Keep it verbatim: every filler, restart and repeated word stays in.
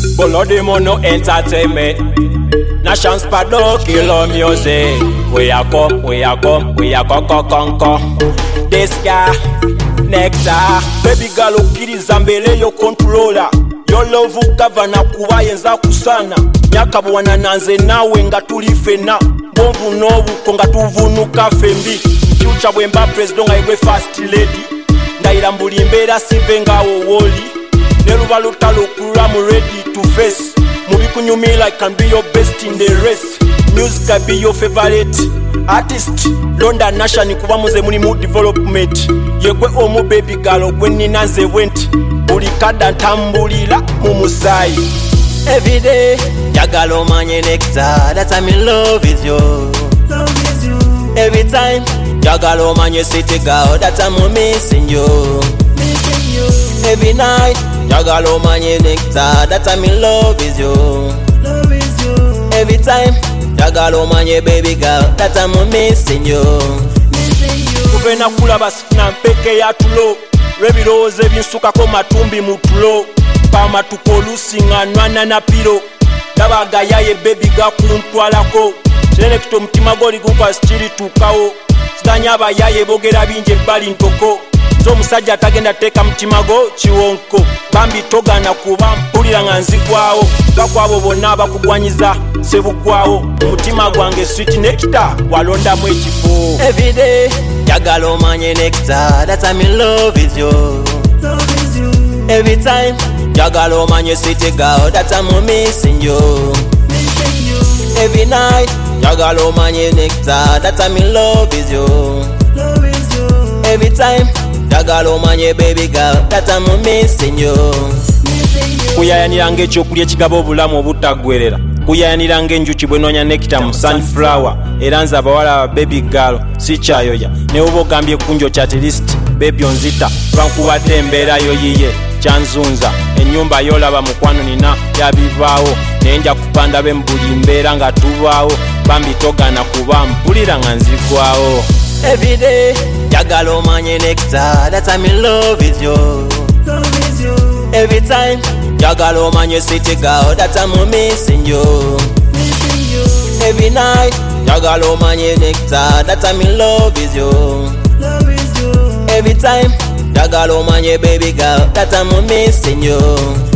Bolodi Mono Entertainment. Nation Spado Kilo Music. We are come, we are come, we are come, come, come, come. This guy, Nectar. Baby girl ukiri zambele yo controller. Yo love gavana kuba yenza kusana. Myaka bwana nanze nawe nga tulifena. Bombu nobu konga tuvunuka fembi. Future bwemba president nga igwe first lady. Ndairambuli mbera sivenga woli. Neruba lutalo kura mu ready to face. Mubi kunyumila I can be your best in the race. Music can be your favorite artist. Londa Nasha ni kuba muze muri mu development. Yegwe omu baby girl gwe nina nze went. Buli kada tambulira mu musayi. Every day, jagala omanye Nectar, that I'm in love with you. Love with you. Every time, jagala omanye city girl, that I'm missing you. Missing you. Every night, jagala omanye Nectar, that I'm in love with you. Love with you. Every time, jagala omanye baby girl, that I'm missing you. Missing you. Kuvena kula basifuna mpeke ya tulo. Rebiroze binsukako matumbi mutulo. Pama tukolusi nganwana na piro. Dabaga yaye baby ga kuntwalako. Chilene kito mtima goli gukwa stili tukao. Sidanyaba yaye bogera binje bali ntoko. Zo musajja tagenda teka mtima go chiwonko. Bambi toga na kuba mpulira nganzi kwao. Gakwabo bonna bakugwanyiza sebu kwao. Mutima gwange sweet Nectar walonda mwe kifo. Every day, jagala omanye Nectar, that I'm in love with you. Love with you. Every time, jagala omanye city girl, that I'm missing you. Missing you. Every night, jagala omanye Nectar, that I'm in love with you. Love with you. Every time, jagala omanye baby girl, that I'm missing you. Missing you. Kuyayaniranga ekyokulya ekigaba obulamu obutaggwerera. Kuyayaniranga enjuki bwenonya Nectar mu sunflower. Era nze abawala aba baby girl sikyayoya. Ne oba ogambye kunjokya at least baby onzita. Lwankubadde embeera yo yiye kyanzunza. Ennyumba yolaba mukwano nina yabivaawo. Naye nja kupanda be mu buli mbeera nga tubaawo. Bambi togana kuba mpulira nga nzigwawo. Every day, jagala omanye Nectar, that I'm in love with you. Love with you. Every time, jagala omanye city girl, that I'm missing you. Missing you. Every night, jagala omanye Nectar, that I'm in love with you. Love with you. Every time, jagala omanye baby girl, that I'm missing you.